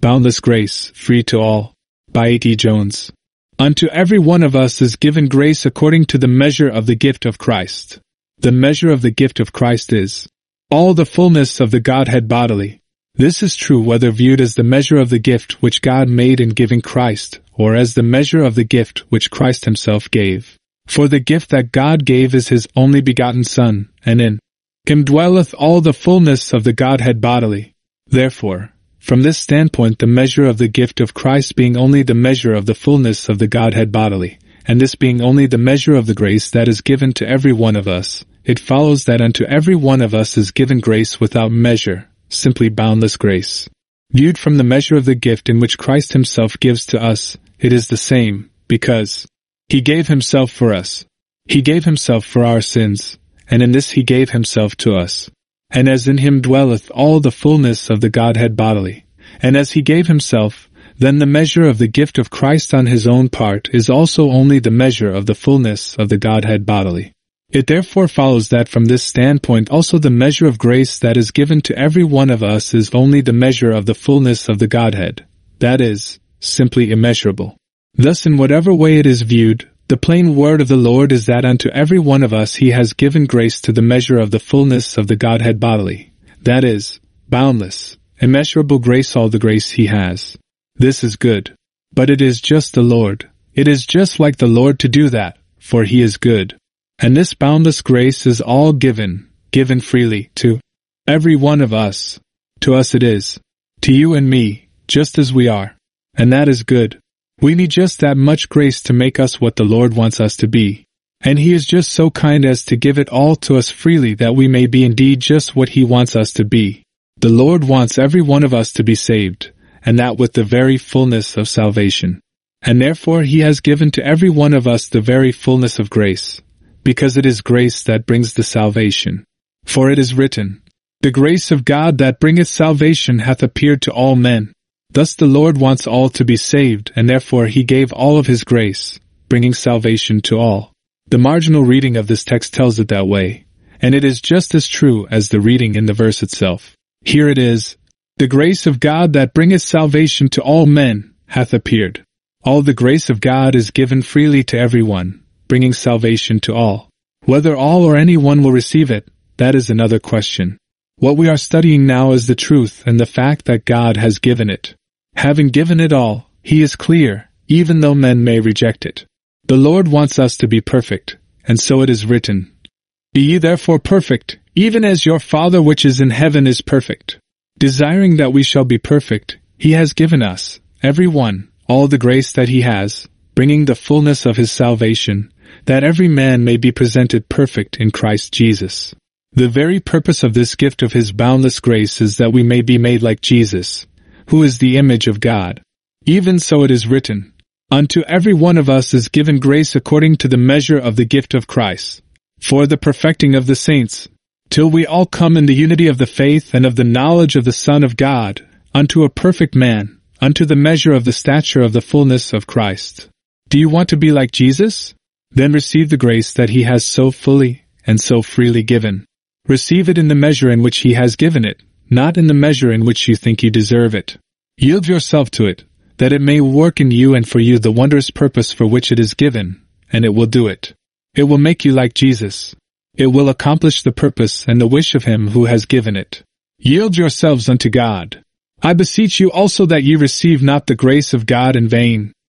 Boundless Grace, Free to All, by A.T. Jones. Unto every one of us is given grace according to the measure of the gift of Christ. The measure of the gift of Christ is all the fullness of the Godhead bodily. This is true whether viewed as the measure of the gift which God made in giving Christ, or as the measure of the gift which Christ himself gave. For the gift that God gave is his only begotten Son, and in him dwelleth all the fullness of the Godhead bodily. Therefore, from this standpoint the measure of the gift of Christ being only the measure of the fullness of the Godhead bodily, and this being only the measure of the grace that is given to every one of us, it follows that unto every one of us is given grace without measure, simply boundless grace. Viewed from the measure of the gift in which Christ himself gives to us, it is the same, because he gave himself for us. He gave himself for our sins, and in this he gave himself to us. And as in him dwelleth all the fullness of the Godhead bodily, and as he gave himself, then the measure of the gift of Christ on his own part is also only the measure of the fullness of the Godhead bodily. It therefore follows that from this standpoint also the measure of grace that is given to every one of us is only the measure of the fullness of the Godhead, that is, simply immeasurable. Thus in whatever way it is viewed, the plain word of the Lord is that unto every one of us he has given grace to the measure of the fullness of the Godhead bodily, that is, boundless, immeasurable grace, all the grace he has. This is good. But it is just the Lord. It is just like the Lord to do that, for he is good. And this boundless grace is all given freely, to every one of us. To us it is. To you and me, just as we are. And that is good. We need just that much grace to make us what the Lord wants us to be. And he is just so kind as to give it all to us freely that we may be indeed just what he wants us to be. The Lord wants every one of us to be saved, and that with the very fullness of salvation. And therefore he has given to every one of us the very fullness of grace, because it is grace that brings the salvation. For it is written, the grace of God that bringeth salvation hath appeared to all men. Thus the Lord wants all to be saved, and therefore he gave all of his grace, bringing salvation to all. The marginal reading of this text tells it that way, and it is just as true as the reading in the verse itself. Here it is, the grace of God that bringeth salvation to all men hath appeared. All the grace of God is given freely to everyone, bringing salvation to all. Whether all or any one will receive it, that is another question. What we are studying now is the truth and the fact that God has given it. Having given it all, he is clear, even though men may reject it. The Lord wants us to be perfect, and so it is written, be ye therefore perfect, even as your Father which is in heaven is perfect. Desiring that we shall be perfect, he has given us, every one, all the grace that he has, bringing the fullness of his salvation, that every man may be presented perfect in Christ Jesus. The very purpose of this gift of his boundless grace is that we may be made like Jesus, who is the image of God. Even so it is written, unto every one of us is given grace according to the measure of the gift of Christ, for the perfecting of the saints, till we all come in the unity of the faith and of the knowledge of the Son of God, unto a perfect man, unto the measure of the stature of the fullness of Christ. Do you want to be like Jesus? Then receive the grace that he has so fully and so freely given. Receive it in the measure in which he has given it, not in the measure in which you think you deserve it. Yield yourself to it, that it may work in you and for you the wondrous purpose for which it is given, and it will do it. It will make you like Jesus. It will accomplish the purpose and the wish of him who has given it. Yield yourselves unto God. I beseech you also that ye receive not the grace of God in vain.